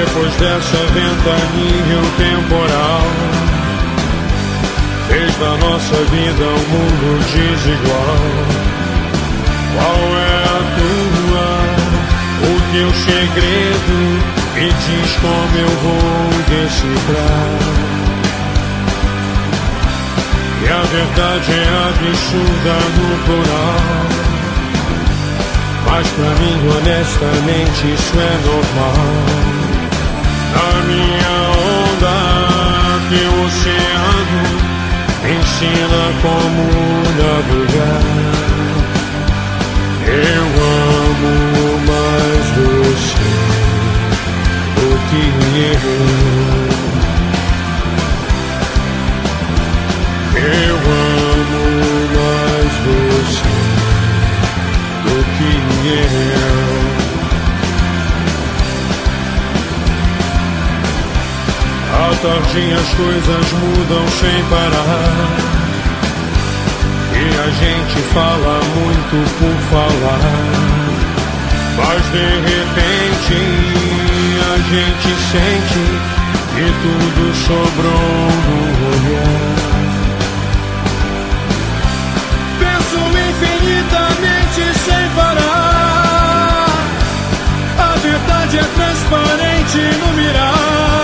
Depois dessa ventania o temporal fez da nossa vida um mundo desigual. Qual é a tua, o teu segredo? Me diz como eu vou decifrar. E a verdade é absurda no plural, mas pra mim honestamente isso é normal. Na minha onda, teu oceano me ensina como navegar. Eu amo mais você do que eu. Eu amo mais você do que eu. À tardinha as coisas mudam sem parar, e a gente fala muito por falar, mas de repente a gente sente que tudo sobrou no olhar. Penso infinitamente sem parar, a verdade é transparente no mirar.